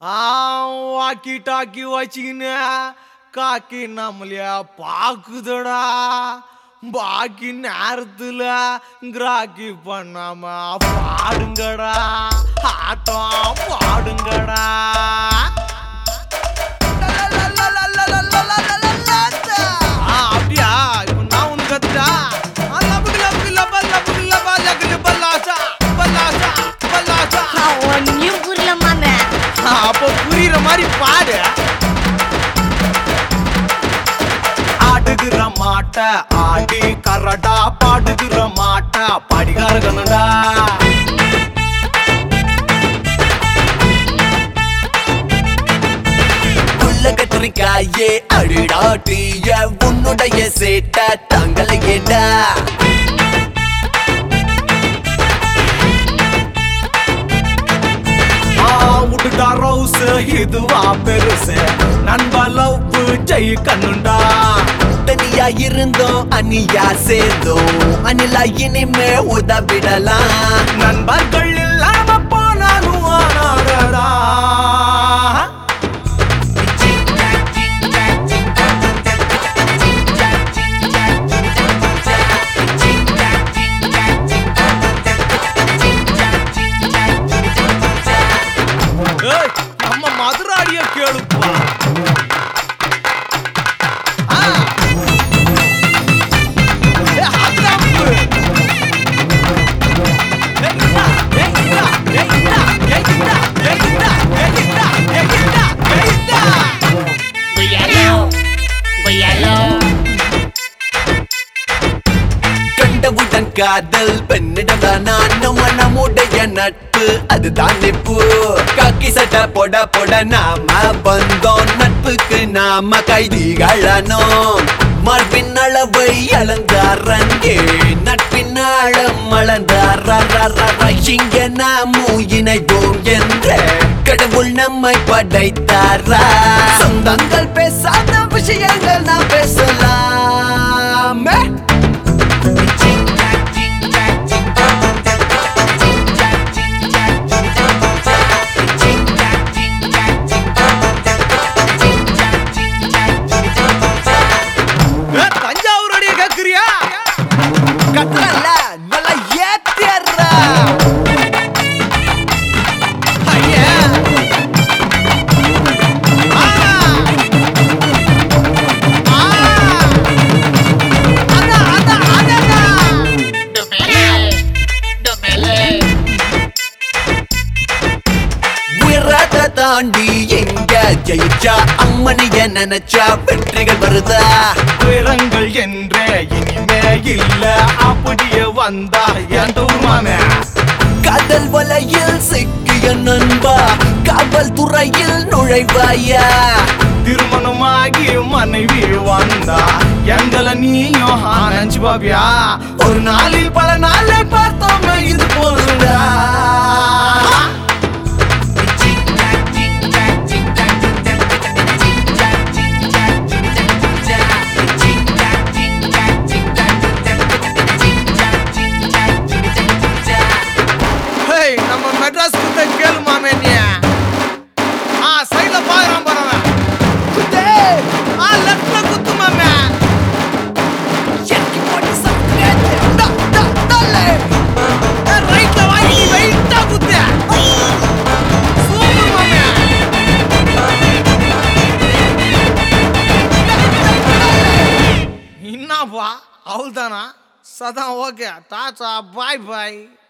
Walkie talkie வச்சுக்கின்னு காக்கி நம்மளைய பாக்குதடா. பாக்கி நேரத்துல கிராக்கி பண்ணாம பாடுங்கடா, ஆட்டம் பாடுங்கடா. அப்படியா? இப்ப நான் ஒண்ணு கத்துட்டா. அப்போ புரியுற மாதிரி பாடு. ஆடுகிற மாட்ட ஆடி கரடா, பாடுகிற மாட்ட படிகாரகனடா. கத்திரிக்காயே அடிடாட்டிய உன்னுடைய சேட்ட தங்களை கேட்டா. உடுடா ரோஸ் இதுவா பெருசு, நண்பா லவ் ஜெய் கண்ணுண்டா. தனியா இருந்தோம் அனியா சேர்ந்தோம், அனிலா இனிமே உதவிடலாம். நண்பர்கள் இல்லாம போனாலும் ஆனாடா. நம்ம மதுராடிய கேளுப்பா. கண்டவுடன் காதல் பெண்ணிடம் நம்முடைய நட்பு அதுதான் நிப்பு. காக்கி சட்டை போட போட நாம வந்தோம், நட்புக்கு நாம கைதிகளனோம். மார்பின் அளவை அளந்தாரங்கே நட்பின் ஆழம் அளந்தார. இங்க நாமும் இணைவோம் என்ற கடவுள் நம்மை படைத்தாரா. சொந்தங்கள் பேசாத விஷயங்கள் நாம் பேசலாமே. தஞ்சாவூருடைய கேக்குறியா? கட்டல நல்லா ஏத்தியறா. ஐயா உயரத்தை தாண்டி எங்க ஜெயிச்சா அம்மனிய நினைச்சா வெற்றிகள் வருதா. உயரங்கள் என்றே இனிமே இல்ல, அப்படியே வந்தா என் தூர்மானே. காதல் வலையில் சிக்கிய நண்பா, காவல் துறையில் நுழைவாயா. திருமணமாகி மனைவி வந்தா எங்களை நீயும் நினைச்சு பாப்பியா? ஒரு நாளில் பல நாளை பார்த்தோமே இது போதுடா. நம்ம மெட்ராஸ் குத்த கேளு மாமே. நீ சைட்ல பாக்குறான் பாருங்க, குத்து லெஃப்ட்ல குத்து மாமே. ரைட்ல வாங்கி வெயிட்டா குத்து. சூப்பர் மாமே. என்னப்பா அவள் தானா? சதான் ஓகே, டாடா பாய் பாய்.